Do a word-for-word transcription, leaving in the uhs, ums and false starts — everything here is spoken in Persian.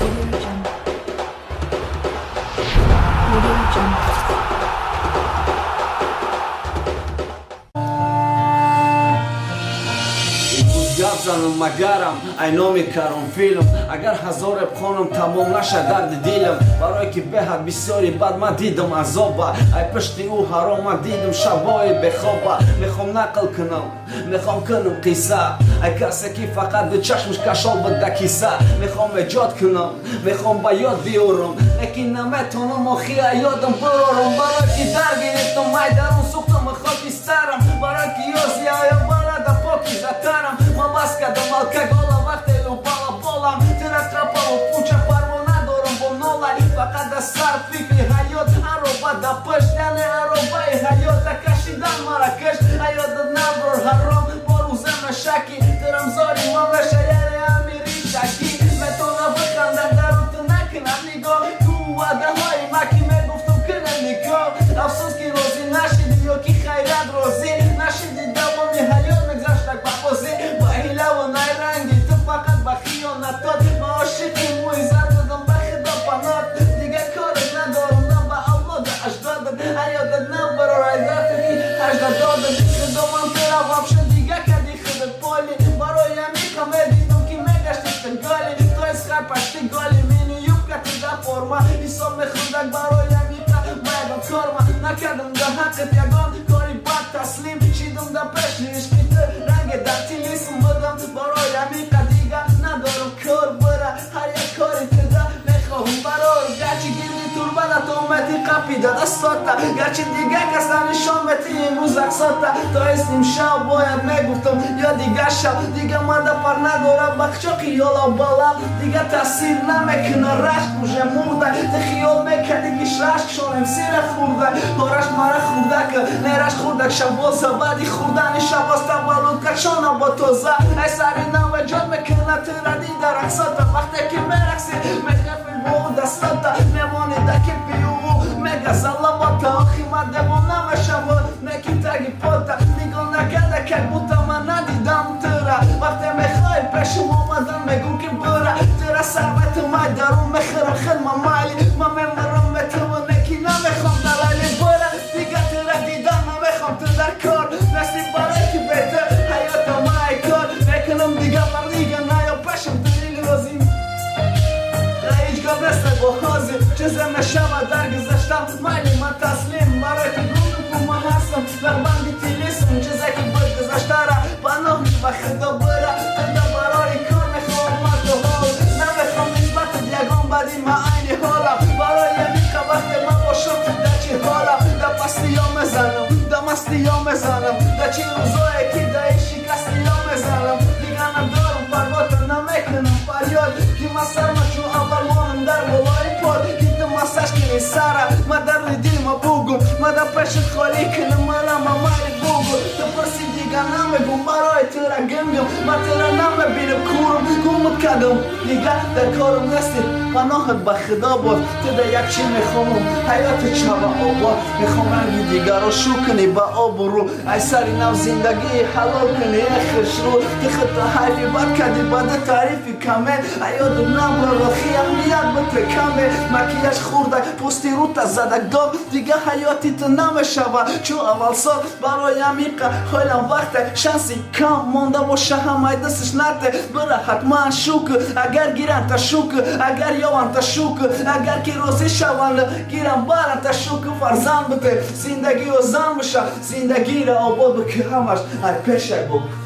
زنم مگرم اینا میکرم فیلم اگر هزار بخونم تمام نشه درد دیلم برای که به حد بسیاری بد من دیدم عذابه ای پشتی او حرام من دیدم شبای بخوابه میخوام نقل کنم میخوام کنم قصه ای کسی که فقط به چشمش کشال بده کیسه میخوام ایجاد کنم میخوام با یاد بیارم لیکن نمیتونم آخی یادم برارم برای که در گرفتم مای درون سوختم خاکی سرم برای که یازی آیا برای پاکی زترم من بس کردم مالکه گالا وقتی لو بالا بالم ترک رپا و پوچه پرمو ندارم با نولای فقط در سر فکری حیات عروبه در پشت یعنی عروبه حیات کشیدن مراکش حیات نبرر حرام با روزم شکی ترم زاری ما بشه یعنی امیری شکی متونه بخنده درون تو نکنم نگاه تو وعده های مکی میگفتم کنم نگاه افسوس که روزی نشیدی یا که خیرت روزی نشیدی دوامی حیات مگذاشتک بپوزی با هیله و نای رنگی تو فقط با خیانتات ما عاشقی موی زد دادم به خدا پنات دیگه کارت ندارم نه به اولاد اجدادت حیاتت نبرار ایزاتی که اجداد دادت خدا من ترا وابشه دیگه کدی خودت پالی برای همی کمه دیدم که میگشتی تنگالی تو از خر پشتی گالی مینی یوب کتی ده فرما حساب خودک برای همی که میگم کارما نکردم ده حقت یگان کاری بد تسلیم شیدم ده پشتی عشقی تو رنگ در تیلیسم بدم برای همی که دیگه ندارم کار بره هر یک کاری تده میخواهم برای گرچه گیری تربه تو اومدی قپی داده ساته گرچه دیگه کسا نشان بتی امروز اکساته تا اسیم شب باید میگفتم یا دیگه شب دیگه مده پر نداره بخشا خیالا بالا دیگه تاثیر نمیکنه رشت موشه مرده تی خیال میکنی کش رشت شانم سیر خورده هارش مره خورده که نیرش خورده شبازه بعدی خوردن شباز تولد کشانه با توزه ای سری نوه جاد میکنه تو ردی در اکساته وقتی که میرکسی میخفی با دستاته میمانی دکی پیو میگه زلا با تا آخی مده با نمشم نکی تگی پاتا نگاه نکرده که بوتا من ندیدم تره وقتی میخوای پیشم آمدن میگم که بره تره سربت مای درون میخیره خدمه مالی من میمرم میتو نکی نمیخوام دلالی بره دیگه تره دیدن نمیخوام تو در کار نسیم برای که بهتر حیات مای کار میکنم دیگه بر دیگه نیا پشم دلیل روزیم هیچ گاه مثل با حاضر چیزه نشمه در گذشتم مالی من تسلیم برای که گفتم که من هستم در بندی تیلیسم چیزه که باید گذشته را پناه و خدا بره تده برای کار میخوام من تو حال نمیخوام نسبت دیگان بدی من عینی حالم برای یعنی که وقتی من باشم در چی حالم در پستی ها میزنم در مستی ها میزنم در چی روزایی که در شکستی ها میزنم دیگه ندارم پروات نمیکنم فریاد که من سرم چون اول مانم در بالای پاد که تو مساج کنی سره ما در دیل ما بگم ما در پشت خالی کنم مالا ما مالی بگم تو پرسی دیگه نمیگم برای تو را گمیم ما تو را نمیبینم کورم گمت کدم دیگه در کارم نستی پناهت به خدا باد تو در یک چی میخوامم حیات چه و آباد میخوام رنگی دیگر رو شو کنی با آب و رو ای سری نو زندگی حلال کنی اخش رو که خطا حیفی بد کدی بده تعریفی کمه حیات نبرا رو خیلیت بطر کمه مکیش خوردک پستی رو تا زدک دام دیگه حیاتی تو نمیشوه چون اول سال برای عمیقه خیلم وقته شانسی کم مانده باشه همه دستش نته بره حتما شوک اگر گیرن تا شوک اگر یوان تا شوک اگر که روزی شوان گیرن بارن تا شوک فرزن بده زندگی و زن بشه زندگی را آباد بکه همش ای پیشک بود